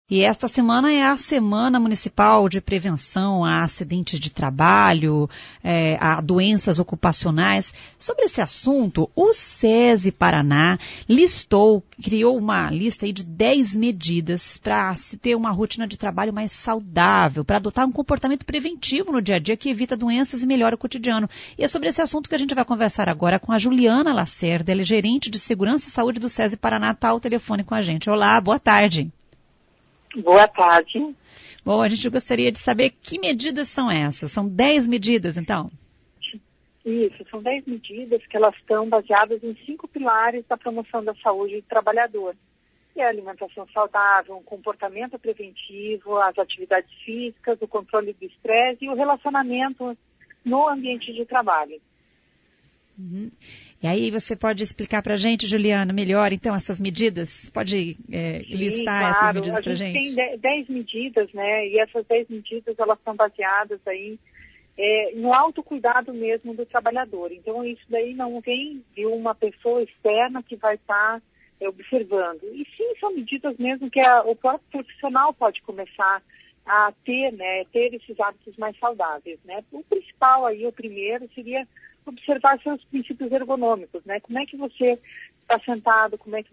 E esta semana é a Semana Municipal de Prevenção a Acidentes de Trabalho, a doenças ocupacionais. Sobre esse assunto, o SESI Paraná criou uma lista aí de 10 medidas para se ter uma rotina de trabalho mais saudável, para adotar um comportamento preventivo no dia a dia que evita doenças e melhora o cotidiano. E é sobre esse assunto que a gente vai conversar agora com a Juliana Lacerda, ela é gerente de Segurança e Saúde do SESI Paraná, está ao telefone com a gente. Olá, boa tarde. Boa tarde. Bom, a gente gostaria de saber que medidas são essas. São 10 medidas, então? Isso, são 10 medidas que elas estão baseadas em 5 pilares da promoção da saúde do trabalhador. Que é a alimentação saudável, o comportamento preventivo, as atividades físicas, o controle do estresse e o relacionamento no ambiente de trabalho. Uhum. E aí você pode explicar para a gente, Juliana, melhor, então, essas medidas? Pode listar essas medidas para a gente? A gente tem 10 medidas, né? E essas 10 medidas, elas são baseadas aí no autocuidado mesmo do trabalhador. Então, isso daí não vem de uma pessoa externa que vai estar observando. E sim, são medidas mesmo que o próprio profissional pode começar a ter, né? Ter esses hábitos mais saudáveis, né? O principal aí, o primeiro, seria observar seus princípios ergonômicos, né? Como é que você está sentado, como é que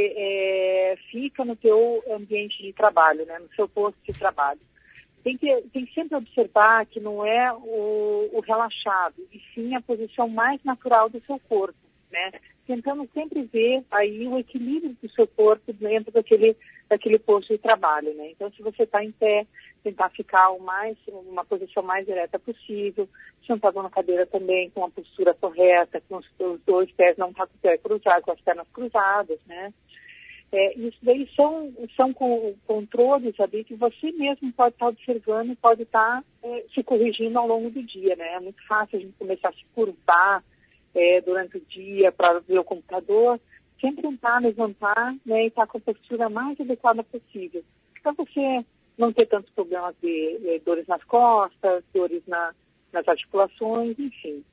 você fica no seu ambiente de trabalho, né? No seu posto de trabalho. Tem que sempre observar que não é o relaxado, e sim a posição mais natural do seu corpo, né? Tentando sempre ver aí o equilíbrio do seu corpo dentro daquele posto de trabalho, né? Então, se você está em pé, tentar ficar uma posição mais direta possível, sentado na cadeira também com a postura correta, com os 2 pés não tá com o pé cruzado, com as pernas cruzadas, né? Isso daí são controles ali que você mesmo pode estar observando e pode estar se corrigindo ao longo do dia, né? É muito fácil a gente começar a se curvar durante o dia para ver o computador, sempre tentar levantar, né, e estar com a postura mais adequada possível, para você não ter tantos problemas de dores nas costas, dores nas articulações, enfim.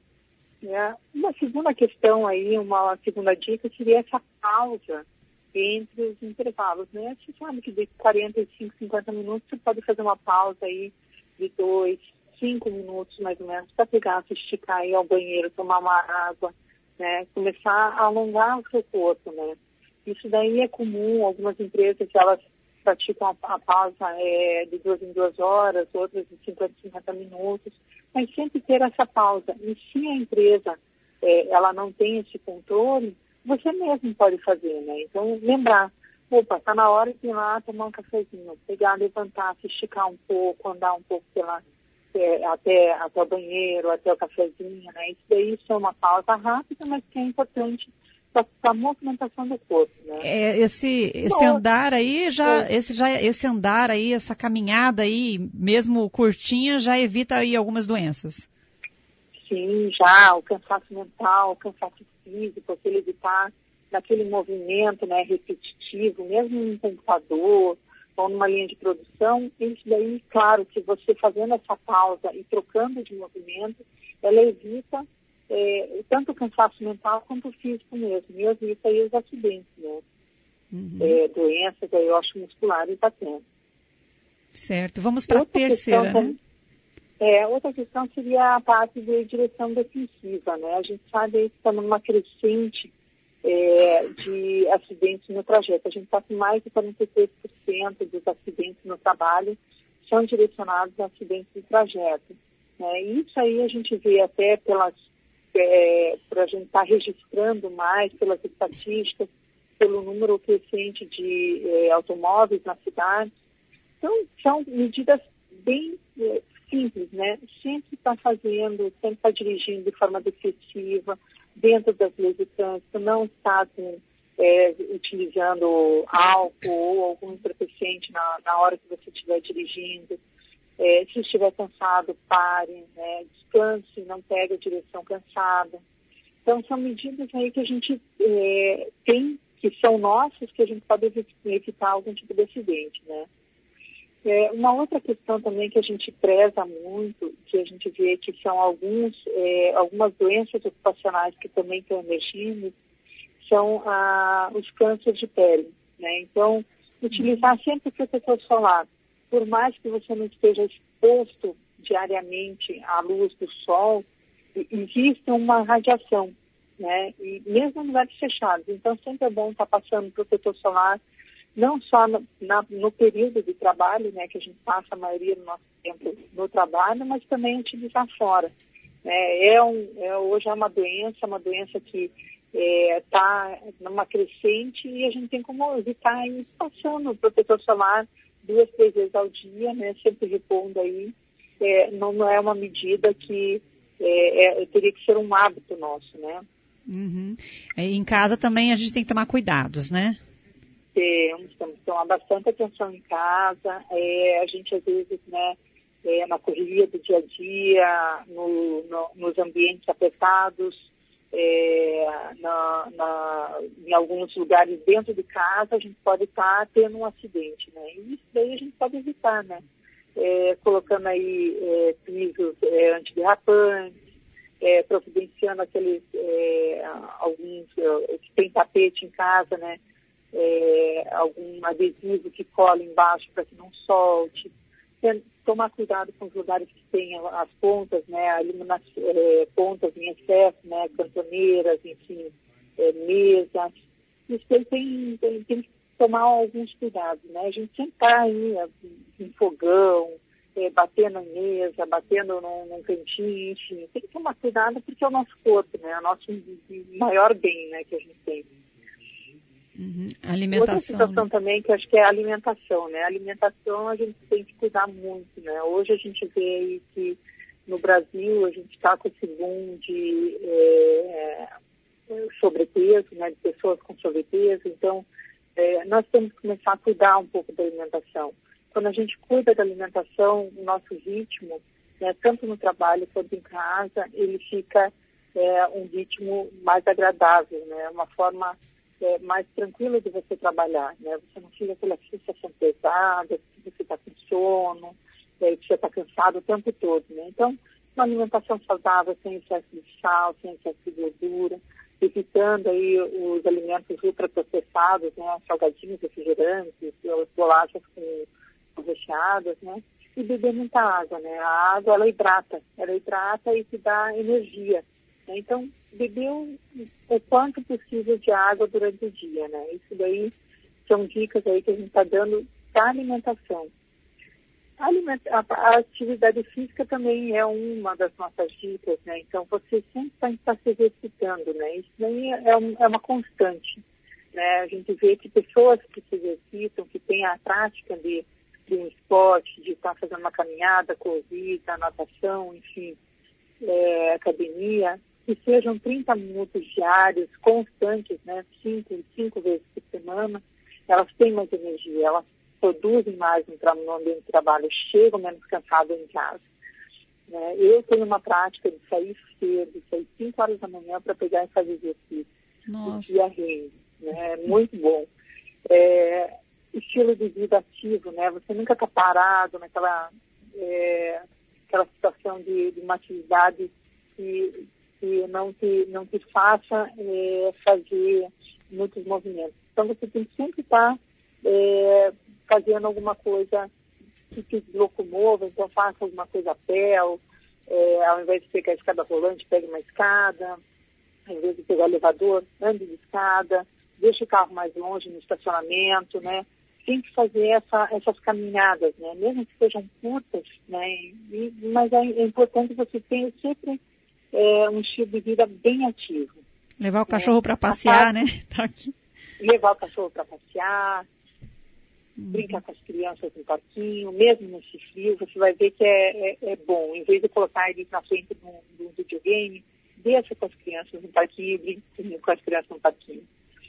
Uma segunda questão aí, uma segunda dica seria essa pausa entre os intervalos, né? Você sabe que de 45, 50 minutos você pode fazer uma pausa aí de 2, 5 minutos mais ou menos para pegar, se esticar, ir ao banheiro, tomar uma água, né? Começar a alongar o seu corpo, né? Isso daí é comum, algumas empresas elas praticam a pausa de 2 em 2 horas, outras de 50 em 50 minutos, mas sempre ter essa pausa. E se a empresa ela não tem esse controle, você mesmo pode fazer, né? Então, lembrar, está na hora de ir lá tomar um cafezinho, pegar, levantar, se esticar um pouco, andar um pouco até o banheiro, até o cafezinho, né? Isso daí é uma pausa rápida, mas que é importante para a movimentação do corpo, né? Esse andar aí esse andar aí, essa caminhada aí, mesmo curtinha, já evita aí algumas doenças. Sim, já, o cansaço mental, o cansaço físico, aquele de estar naquele movimento, né, repetitivo, mesmo no computador ou numa linha de produção, isso daí, claro, que você fazendo essa pausa e trocando de movimento, ela evita tanto o cansaço mental quanto o físico mesmo, e evita aí os acidentes, né? Uhum. Doenças aí, osteomusculares tá tendo. Certo, vamos para a terceira, né? Outra questão seria a parte de direção defensiva, né? A gente sabe que estamos numa crescente de acidentes no trajeto. A gente está com mais de 43% dos acidentes no trabalho são direcionados a acidentes de trajeto, né? E isso aí a gente vê até por a gente estar registrando mais pelas estatísticas, pelo número crescente de automóveis na cidade. Então, são medidas bem simples, né? Sempre está fazendo, sempre está dirigindo de forma defensiva, dentro das leis de trânsito, não está utilizando álcool ou algum entorpecente na hora que você estiver dirigindo. Se estiver cansado, pare, né? Descanse, não pegue a direção cansada. Então, são medidas aí que a gente tem, que são nossas, que a gente pode evitar algum tipo de acidente, né? Uma outra questão também que a gente preza muito, que a gente vê que são algumas doenças ocupacionais que também estão emergindo, são os cânceres de pele, né? Então, Utilizar sempre o protetor solar. Por mais que você não esteja exposto diariamente à luz do sol, existe uma radiação, né? E mesmo em lugares fechados. Então, sempre é bom estar passando protetor solar, não só no período de trabalho, né, que a gente passa a maioria do nosso tempo no trabalho, mas também utilizar fora. Hoje é uma doença que está numa crescente e a gente tem como evitar ir passando o protetor solar 2, 3 vezes ao dia, né, sempre repondo aí. Não é uma medida que teria que ser um hábito nosso, né? Uhum. Em casa também a gente tem que tomar cuidados, né? Temos que tomar bastante atenção em casa. A gente, às vezes, né, na correria do dia a dia, nos ambientes apertados, em alguns lugares dentro de casa, a gente pode estar tendo um acidente, né? E isso daí a gente pode evitar, né? Colocando aí pisos antiderrapantes, providenciando aqueles, alguns que tem tapete em casa, né? Algum adesivo que cola embaixo para que não solte. Tomar cuidado com os lugares que tem as pontas, né? Pontas em excesso, né? Cantoneiras, enfim, mesas. Isso aí tem que tomar alguns cuidados, né? A gente sempre está aí em fogão, batendo em mesa, batendo num cantinho, enfim. Tem que tomar cuidado porque é o nosso corpo, né? É o nosso maior bem, né, que a gente tem. Uhum. Alimentação. Outra situação também que acho que é a alimentação, né? A alimentação a gente tem que cuidar muito, né? Hoje a gente vê aí que no Brasil a gente está com esse boom de sobrepeso, né? De pessoas com sobrepeso. Então, nós temos que começar a cuidar um pouco da alimentação. Quando a gente cuida da alimentação, o nosso ritmo, né, tanto no trabalho quanto em casa, ele fica um ritmo mais agradável, né? Uma forma mais tranquila de você trabalhar, né? Você não fica aquela sensação pesada, que você está com sono, que você está cansado o tempo todo, né? Então, uma alimentação saudável, sem excesso de sal, sem excesso de gordura, evitando aí os alimentos ultraprocessados, né? Salgadinhos, refrigerantes, bolachas com recheadas, né? E beber muita água, né? A água, ela hidrata e te dá energia. Então, beber o quanto possível de água durante o dia, né? Isso daí são dicas aí que a gente está dando da alimentação. A atividade física também é uma das nossas dicas, né? Então, você sempre tem que estar se exercitando, né? Isso daí é uma constante, né? A gente vê que pessoas que se exercitam, que têm a prática de um esporte, de estar fazendo uma caminhada, corrida, natação, enfim, academia, que sejam 30 minutos diários, constantes, né? 5 vezes por semana, elas têm mais energia, elas produzem mais no ambiente de trabalho, chegam menos cansadas em casa. Né? Eu tenho uma prática de sair cedo, sair 5 horas da manhã para pegar e fazer exercício. O dia rende, né? É muito bom. Estilo de vida ativo, né? Você nunca está parado naquela aquela situação de uma atividade que não te faça fazer muitos movimentos. Então, você tem que sempre estar fazendo alguma coisa que te locomova, então faça alguma coisa a pé, ao invés de pegar a escada rolante, pegue uma escada, ao invés de pegar o elevador, ande de escada, deixe o carro mais longe no estacionamento, né? Tem que fazer essas caminhadas, né? Mesmo que sejam curtas, né? Mas é importante você ter sempre um estilo de vida bem ativo. Levar o cachorro para passear, né? Tá aqui. Levar o cachorro para passear, brincar com as crianças no parquinho, mesmo nesse frio, você vai ver que é bom. Em vez de colocar eles na frente de um videogame, deixa com as crianças no parquinho, brinca com as crianças no parquinho.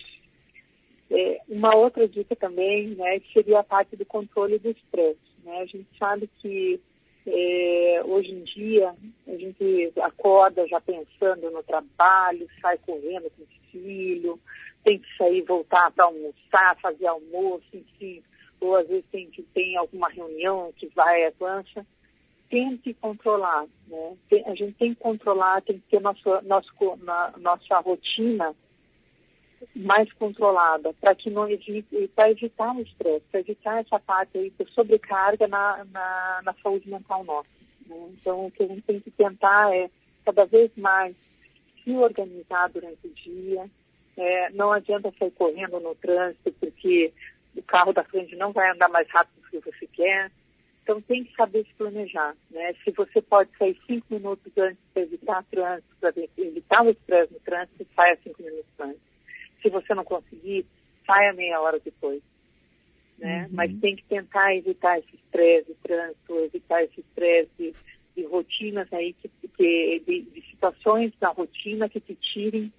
Uma outra dica também, né, seria a parte do controle do estresse, né? A gente sabe que hoje em dia a gente acorda já pensando no trabalho, sai correndo com o filho, tem que sair, voltar para almoçar, fazer almoço, enfim, ou às vezes tem alguma reunião que vai avança. Tente controlar, né? A gente tem que controlar, tem que ter nossa rotina mais controlada, para que não para evitar o estresse, para evitar essa parte aí de sobrecarga na saúde mental nossa. Né? Então, o que a gente tem que tentar é cada vez mais se organizar durante o dia. Não adianta sair correndo no trânsito, porque o carro da frente não vai andar mais rápido do que você quer. Então, tem que saber se planejar. Né? Se você pode sair 5 minutos antes para evitar trânsito, para evitar o estresse no trânsito, saia 5 minutos antes. Se você não conseguir, saia meia hora depois. Né? Mas tem que tentar evitar esse estresse de trânsito, evitar esse estresse de rotinas aí, de situações na rotina que te tirem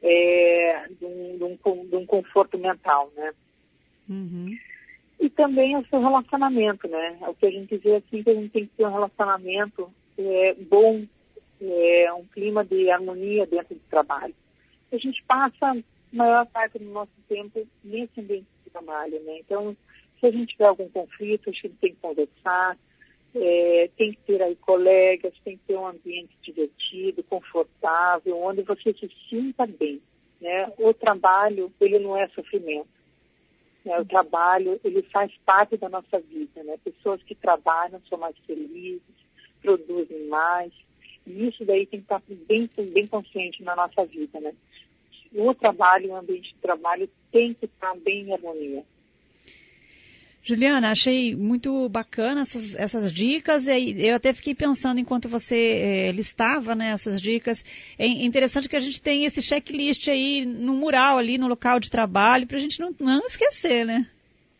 de um conforto mental, né? E também o seu relacionamento, né? O que a gente vê assim, que a gente tem que ter um relacionamento bom, um clima de harmonia dentro do trabalho. A gente passa a maior parte do nosso tempo nesse ambiente de trabalho, né? Então, se a gente tiver algum conflito, a gente tem que conversar, tem que ter aí colegas, tem que ter um ambiente divertido, confortável, onde você se sinta bem, né? O trabalho, ele não é sofrimento. O trabalho, ele faz parte da nossa vida, né? Pessoas que trabalham são mais felizes, produzem mais, e isso daí tem que estar bem consciente na nossa vida, né? O trabalho, o ambiente de trabalho tem que estar bem em harmonia. Juliana, achei muito bacana essas dicas, e eu até fiquei pensando enquanto você listava, né, essas dicas. É interessante que a gente tenha esse checklist aí no mural, ali no local de trabalho, para a gente não esquecer, né?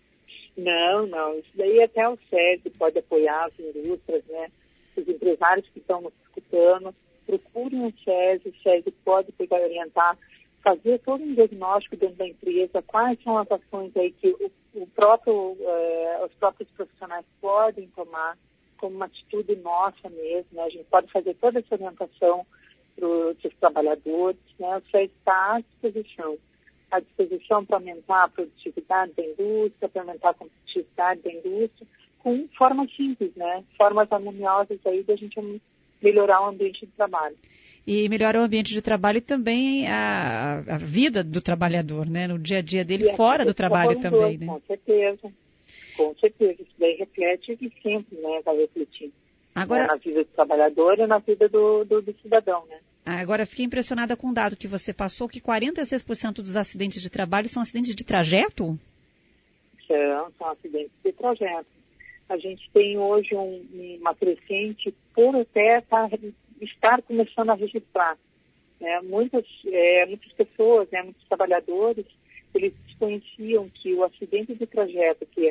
Não, isso daí até o SESI pode apoiar as indústrias, né? Os empresários que estão nos escutando, procurem o SESI pode pegar e orientar, fazer todo um diagnóstico dentro da empresa, quais são as ações aí que os próprios profissionais podem tomar como uma atitude nossa mesmo, né? A gente pode fazer toda essa orientação para os trabalhadores, né? O SESI está à disposição para aumentar a produtividade da indústria, para aumentar a competitividade da indústria, com formas simples, né? Formas harmoniosas aí da gente melhorar o ambiente de trabalho. E melhora o ambiente de trabalho e também a vida do trabalhador, né? No dia a dia dele, fora do trabalho também, né? Com certeza. Isso daí reflete e sempre, né, vai refletir. Agora, na vida do trabalhador e na vida do cidadão, né? Agora, fiquei impressionada com o dado que você passou, que 46% dos acidentes de trabalho são acidentes de trajeto? São acidentes de trajeto. A gente tem hoje uma crescente por até estar começando a registrar. Né? Muitas pessoas, né, muitos trabalhadores, eles desconheciam que o acidente de trajeto, que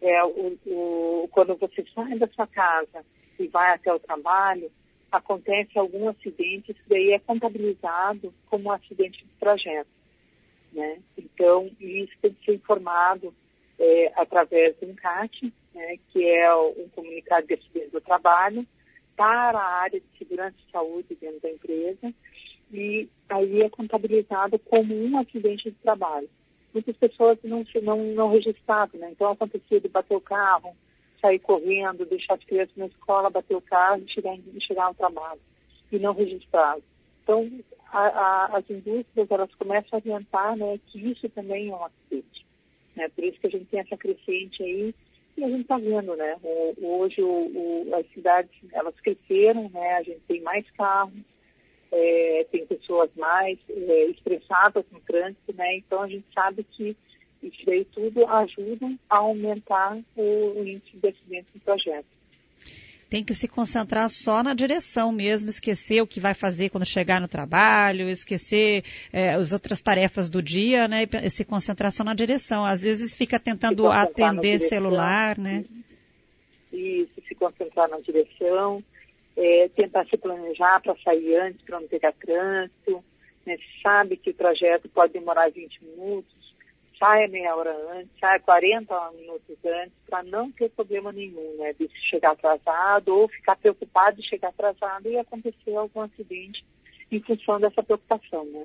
quando você sai da sua casa e vai até o trabalho, acontece algum acidente, isso daí é contabilizado como um acidente de trajeto. Né? Então, isso tem que ser informado através do CAT, né, que é um comunicado de acidente do trabalho, para a área de segurança e saúde dentro da empresa, e aí é contabilizado como um acidente de trabalho. Muitas pessoas não registravam, né? Então acontecia de bater o carro, sair correndo, deixar as crianças na escola, bater o carro e chegar ao trabalho, e não registravam. Então as indústrias, elas começam a orientar, né, que isso também é um acidente. Né? Por isso que a gente tem essa crescente aí. E a gente está vendo, né? Hoje as cidades, elas cresceram, né? A gente tem mais carros, tem pessoas mais estressadas no trânsito, né? Então a gente sabe que isso daí tudo ajuda a aumentar o índice de acidentes no trajeto. Tem que se concentrar só na direção mesmo, esquecer o que vai fazer quando chegar no trabalho, esquecer as outras tarefas do dia, né? E se concentrar só na direção. Às vezes fica tentando atender celular, né? Isso, se concentrar na direção, tentar se planejar para sair antes, para não pegar trânsito, né? Sabe que o trajeto pode demorar 20 minutos, saia meia hora antes, saia 40 minutos antes, para não ter problema nenhum, né, de chegar atrasado ou ficar preocupado de chegar atrasado e acontecer algum acidente em função dessa preocupação, né.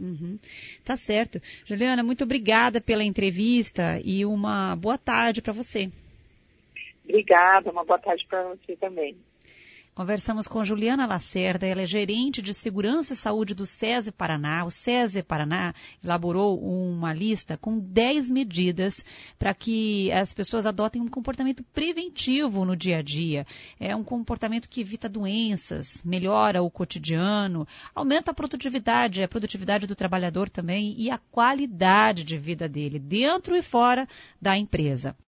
Tá certo. Juliana, muito obrigada pela entrevista e uma boa tarde para você. Obrigada, uma boa tarde para você também. Conversamos com Juliana Lacerda, ela é gerente de Segurança e Saúde do SESI Paraná. O SESI Paraná elaborou uma lista com 10 medidas para que as pessoas adotem um comportamento preventivo no dia a dia. É um comportamento que evita doenças, melhora o cotidiano, aumenta a produtividade do trabalhador também e a qualidade de vida dele, dentro e fora da empresa.